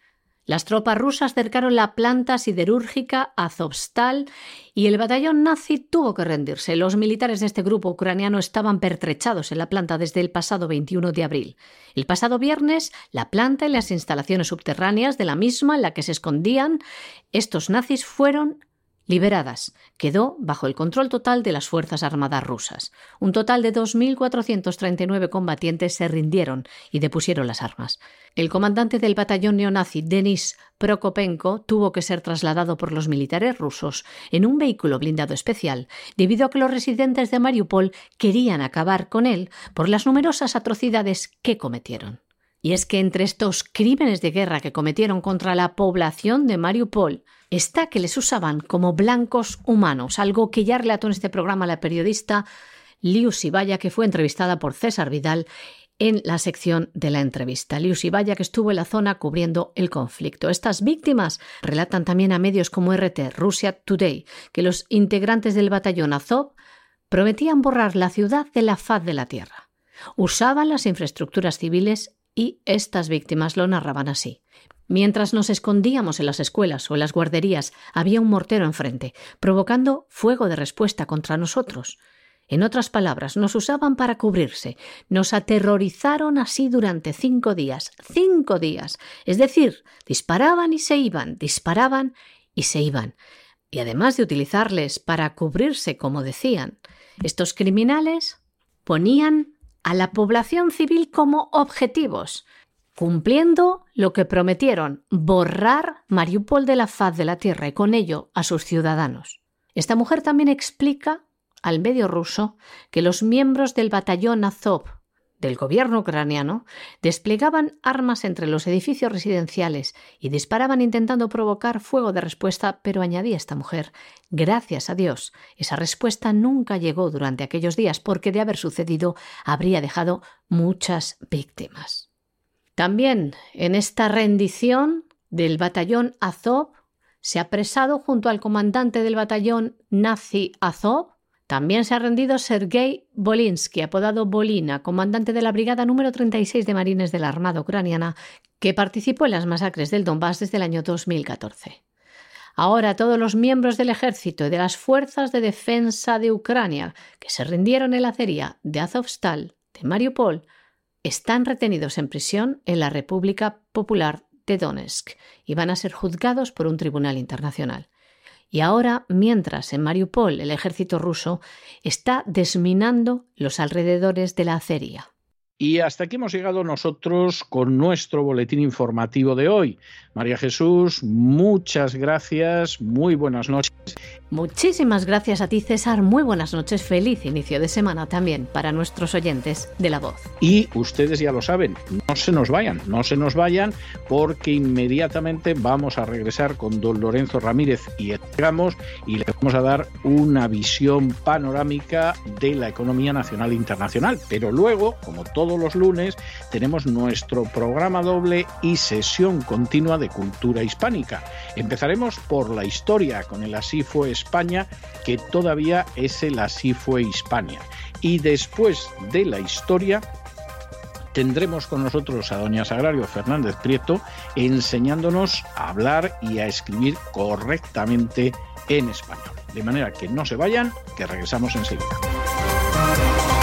Las tropas rusas cercaron la planta siderúrgica Azovstal y el batallón nazi tuvo que rendirse. Los militares de este grupo ucraniano estaban pertrechados en la planta desde el pasado veintiuno de abril. El pasado viernes, la planta y las instalaciones subterráneas de la misma en la que se escondían estos nazis fueron liberadas. Quedó bajo el control total de las Fuerzas Armadas rusas. Un total de dos mil cuatrocientos treinta y nueve combatientes se rindieron y depusieron las armas. El comandante del batallón neonazi, Denis Prokopenko, tuvo que ser trasladado por los militares rusos en un vehículo blindado especial, debido a que los residentes de Mariupol querían acabar con él por las numerosas atrocidades que cometieron. Y es que entre estos crímenes de guerra que cometieron contra la población de Mariupol está que les usaban como blancos humanos, algo que ya relató en este programa la periodista Liu Sibaya, que fue entrevistada por César Vidal en la sección de la entrevista. Liu Sibaya, que estuvo en la zona cubriendo el conflicto. Estas víctimas relatan también a medios como R T, Russia Today, que los integrantes del batallón Azov prometían borrar la ciudad de la faz de la tierra. Usaban las infraestructuras civiles y estas víctimas lo narraban así. Mientras nos escondíamos en las escuelas o en las guarderías, había un mortero enfrente, provocando fuego de respuesta contra nosotros. En otras palabras, nos usaban para cubrirse. Nos aterrorizaron así durante cinco días. ¡Cinco días! Es decir, disparaban y se iban, disparaban y se iban. Y además de utilizarles para cubrirse, como decían, estos criminales ponían a la población civil como objetivos, cumpliendo lo que prometieron, borrar Mariupol de la faz de la tierra y con ello a sus ciudadanos. Esta mujer también explica al medio ruso que los miembros del batallón Azov del gobierno ucraniano desplegaban armas entre los edificios residenciales y disparaban intentando provocar fuego de respuesta, pero añadía esta mujer, gracias a Dios, esa respuesta nunca llegó durante aquellos días porque de haber sucedido habría dejado muchas víctimas. También en esta rendición del batallón Azov se ha apresado junto al comandante del batallón nazi Azov. También se ha rendido Sergei Bolinsky, apodado Bolina, comandante de la brigada número treinta y seis de Marines de la Armada Ucraniana, que participó en las masacres del Donbass desde el año dos mil catorce. Ahora todos los miembros del ejército y de las fuerzas de defensa de Ucrania que se rindieron en la acería de Azovstal, de Mariupol, están retenidos en prisión en la República Popular de Donetsk y van a ser juzgados por un tribunal internacional. Y ahora, mientras en Mariupol el ejército ruso está desminando los alrededores de la acería. Y hasta aquí hemos llegado nosotros con nuestro boletín informativo de hoy. María Jesús, muchas gracias, muy buenas noches. Muchísimas gracias a ti, César. Muy buenas noches. Feliz inicio de semana también para nuestros oyentes de La Voz. Y ustedes ya lo saben, no se nos vayan, no se nos vayan, porque inmediatamente vamos a regresar con don Lorenzo Ramírez y llegamos y le vamos a dar una visión panorámica de la economía nacional e internacional. Pero luego, como todos los lunes, tenemos nuestro programa doble y sesión continua de cultura hispánica. Empezaremos por la historia con el Así fue España, que todavía es el Así fue Hispania. Y después de la historia tendremos con nosotros a doña Sagrario Fernández Prieto enseñándonos a hablar y a escribir correctamente en español. De manera que no se vayan, que regresamos enseguida.